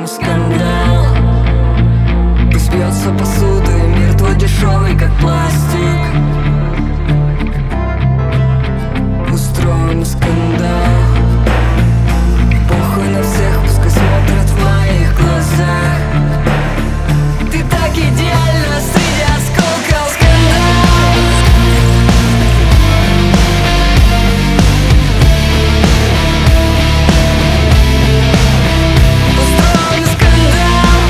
скандал. Пусть бьется посуда, и мир твой дешевый, как пластик. Устроим скандал. Похуй на всех, пускай смотрят в моих глазах. Ты так идеально среди осколков. Скандал. Устроим скандал.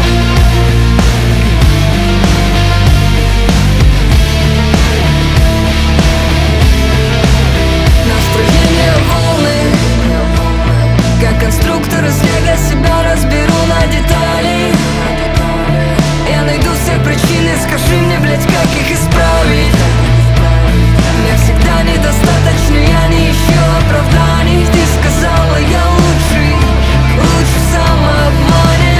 Настроение волны, как конструктор из лего, себя разберу на детали. Я найду все причины, скажи мне, блять, как их исправить. Мне всегда недостаточно, я не ищу оправданий. Ты сказала, я лучший, лучше в самообмане.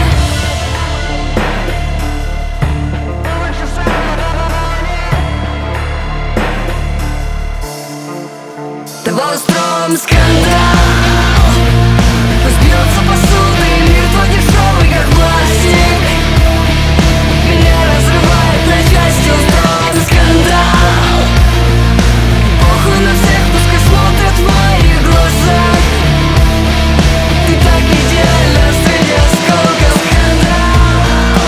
Давай устроим скандал. Пусть бьется посуда, и мир твой дешевый, как пластик. Меня разрывает на части. Устроим скандал. Похуй на всех, пускай смотрят в моих глазах. Ты так идеально среди осколков. Скандал.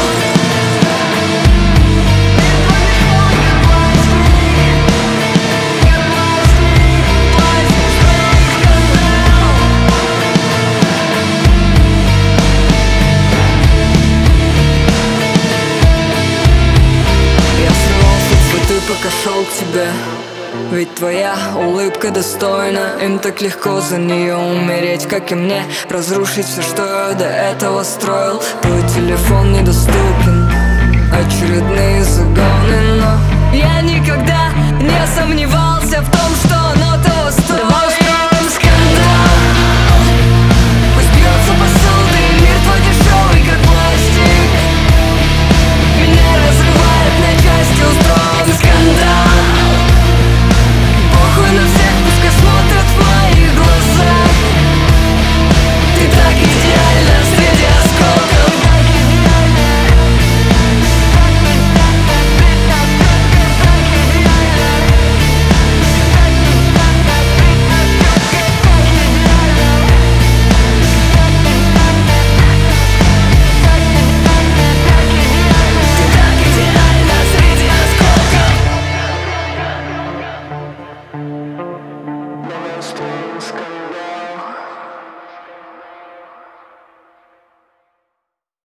Я срывался цветы, пока шел к тебе. Ведь твоя улыбка достойна. Им так легко за нее умереть, как и мне. Разрушить все, что я до этого строил. Твой телефон недоступен, очередные загоны. Но я никогда не сомневался в том, что